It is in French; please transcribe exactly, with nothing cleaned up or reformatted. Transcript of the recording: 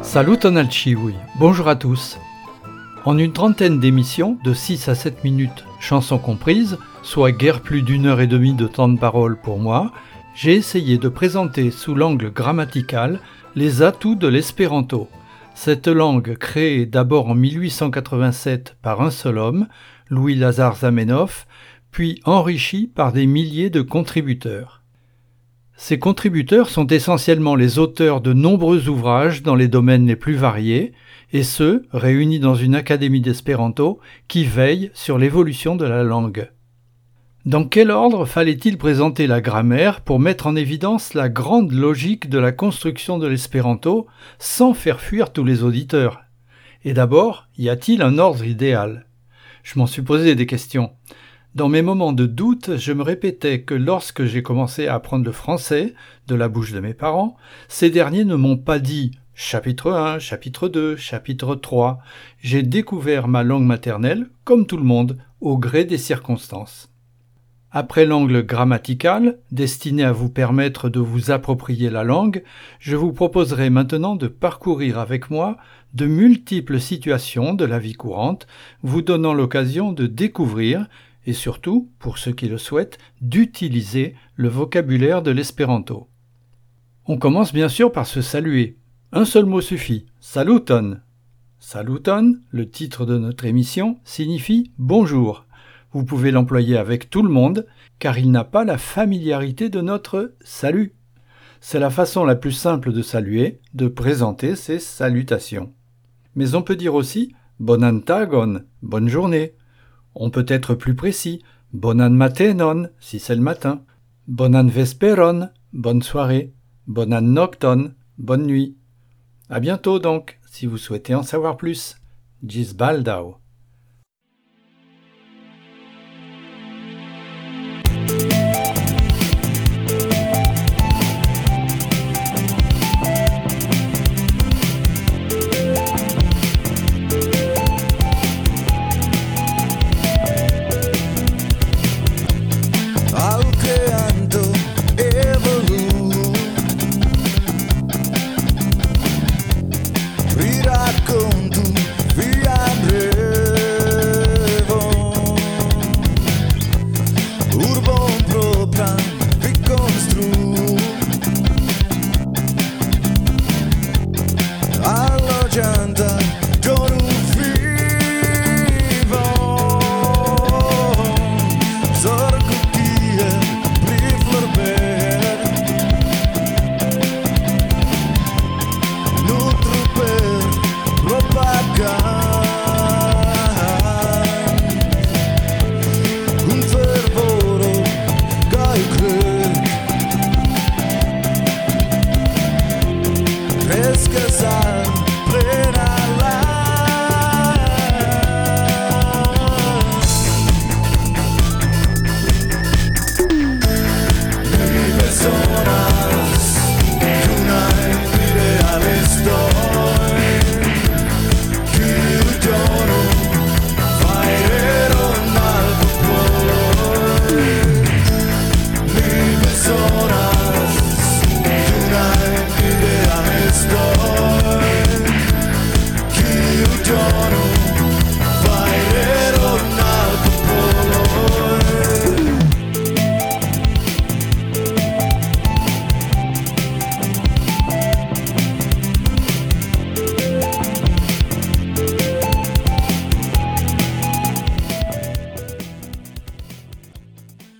Salut Tonalchiwi, bonjour à tous. En une trentaine d'émissions, de six à sept minutes, chansons comprises, soit guère plus d'une heure et demie de temps de parole pour moi, j'ai essayé de présenter sous l'angle grammatical les atouts de l'espéranto. Cette langue créée d'abord en mille huit cent quatre-vingt-sept par un seul homme, Louis-Lazare Zamenhof, puis enrichie par des milliers de contributeurs. Ces contributeurs sont essentiellement les auteurs de nombreux ouvrages dans les domaines les plus variés, et ceux réunis dans une académie d'espéranto qui veille sur l'évolution de la langue. Dans quel ordre fallait-il présenter la grammaire pour mettre en évidence la grande logique de la construction de l'espéranto sans faire fuir tous les auditeurs? Et d'abord, y a-t-il un ordre idéal? Je m'en suis posé des questions. Dans mes moments de doute, je me répétais que lorsque j'ai commencé à apprendre le français, de la bouche de mes parents, ces derniers ne m'ont pas dit « chapitre un, chapitre deux, chapitre trois ». J'ai découvert ma langue maternelle, comme tout le monde, au gré des circonstances. Après l'angle grammatical, destiné à vous permettre de vous approprier la langue, je vous proposerai maintenant de parcourir avec moi de multiples situations de la vie courante, vous donnant l'occasion de découvrir et surtout, pour ceux qui le souhaitent, d'utiliser le vocabulaire de l'espéranto. On commence bien sûr par se saluer. Un seul mot suffit, saluton. Saluton, le titre de notre émission, signifie bonjour. Vous pouvez l'employer avec tout le monde, car il n'a pas la familiarité de notre salut. C'est la façon la plus simple de saluer, de présenter ses salutations. Mais on peut dire aussi bonan tagon, bonne journée. On peut être plus précis, bonan matenon, si c'est le matin, bonan vesperon, bonne soirée, bonan nocton, bonne nuit. À bientôt donc, si vous souhaitez en savoir plus. Gis baldau. Cause